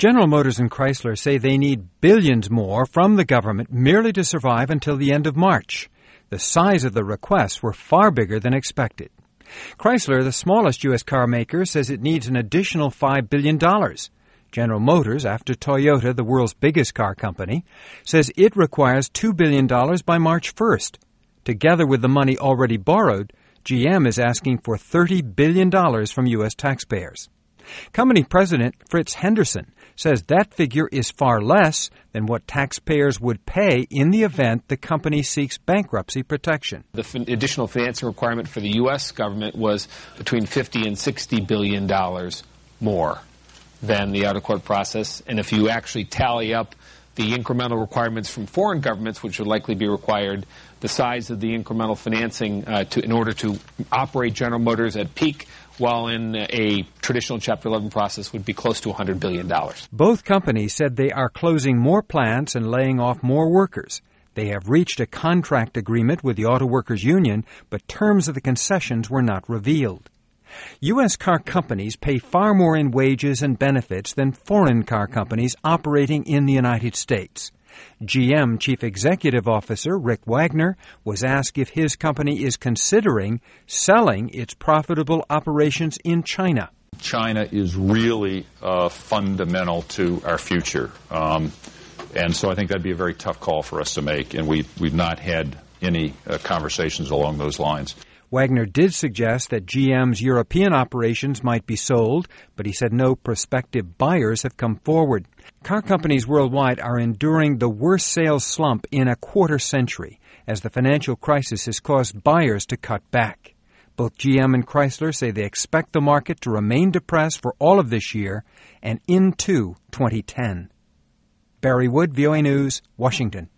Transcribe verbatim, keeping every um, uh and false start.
General Motors and Chrysler say they need billions more from the government merely to survive until the end of March. The size of the requests were far bigger than expected. Chrysler, the smallest U S car maker, says it needs an additional five billion dollars. General Motors, after Toyota, the world's biggest car company, says it requires two billion dollars by March first. Together with the money already borrowed, G M is asking for thirty billion dollars from U S taxpayers. Company President Fritz Henderson says that figure is far less than what taxpayers would pay in the event the company seeks bankruptcy protection. The f- additional financing requirement for the U S government was between fifty and sixty billion dollars more than the out-of-court process. And if you actually tally up the incremental requirements from foreign governments, which would likely be required, the size of the incremental financing uh, to, in order to operate General Motors at peak while in a traditional Chapter eleven process would be close to one hundred billion dollars. Both companies said they are closing more plants and laying off more workers. They have reached a contract agreement with the Auto Workers Union, but terms of the concessions were not revealed. U S car companies pay far more in wages and benefits than foreign car companies operating in the United States. G M Chief Executive Officer Rick Wagner was asked if his company is considering selling its profitable operations in China. China is really uh, fundamental to our future. Um, and so I think that'd be a very tough call for us to make, and we, we've not had any uh, conversations along those lines. Wagner did suggest that G M's European operations might be sold, but he said no prospective buyers have come forward. Car companies worldwide are enduring the worst sales slump in a quarter century, as the financial crisis has caused buyers to cut back. Both G M and Chrysler say they expect the market to remain depressed for all of this year and into twenty ten. Barry Wood, V O A News, Washington.